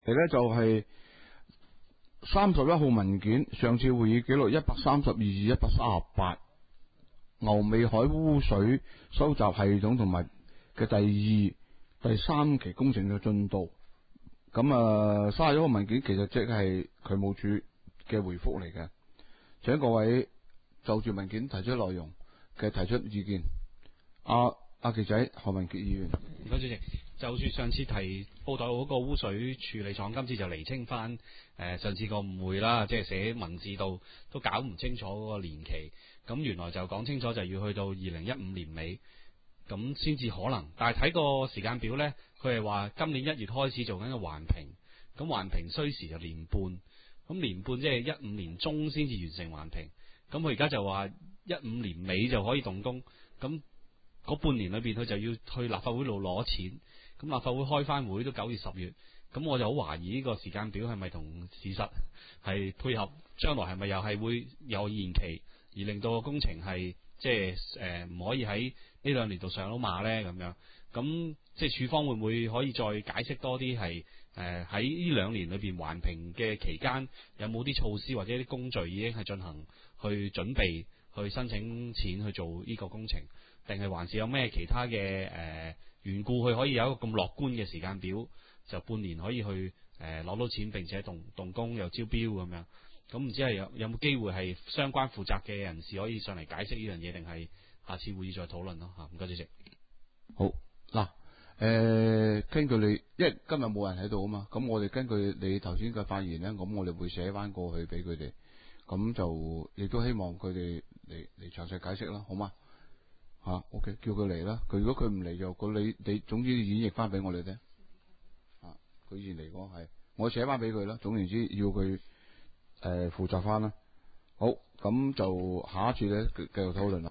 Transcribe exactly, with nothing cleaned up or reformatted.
嚟咧就係三十一號文件，上次會議記錄一百三十二至一百三十八，牛尾海污水收集系統同埋嘅第二、第三期工程嘅進度。咁啊，三十一號文件其實即係渠務署嘅回覆嚟嘅，請各位就住文件提出內容嘅提出意見。阿阿傑仔，何文傑議員。 唔該主席，就住上次提報道嗰個污水處理廠，今次就釐清翻誒、呃、上次個誤會啦，即係寫文字度都搞唔清楚嗰個年期，咁原來就講清楚就要去到二零一五年尾，咁先至可能。但係睇個時間表呢，佢係話今年一月開始做緊個環評，咁環評需時就年半，咁年半即係一五年中先至完成環評，咁佢而家就話一五年尾就可以動工，咁。嗰半年裏邊，佢就要去立法會度攞錢，咁立法會開翻會都九月十月，咁我就好懷疑呢個時間表係咪同事實係配合，將來係咪又係會有延期，而令到個工程係即係誒唔可以喺呢兩年度上到馬呢？咁樣，咁即係署方會唔會可以再解釋多啲係誒喺呢兩年裏邊環評嘅期間有冇啲措施或者啲工序已經係進行去準備去申請錢去做呢個工程？定係還是有咩其他嘅誒緣故，佢可以有一個咁樂觀嘅時間表，就半年可以去誒攞、呃、到錢，並且動動工又招標咁樣。咁唔知係有有冇機會係相關負責嘅人士可以上嚟解釋呢樣嘢，定係下次會議再討論咯嚇？唔該主席。 好嗱，誒、呃、根據你，因為今日冇人喺度啊嘛，咁我哋根據你頭先嘅發言咧，咁我哋會寫翻過去俾佢哋，咁就亦都希望佢哋嚟嚟詳細解釋啦，好嗎？吓、啊、，OK， 叫佢嚟啦。佢如果佢唔嚟就，佢你你總之演繹翻俾我哋聽。啊，佢以前嚟講係，我寫翻俾佢啦。總言之，要佢誒負責翻啦。好，咁就下一次咧繼續討論啦。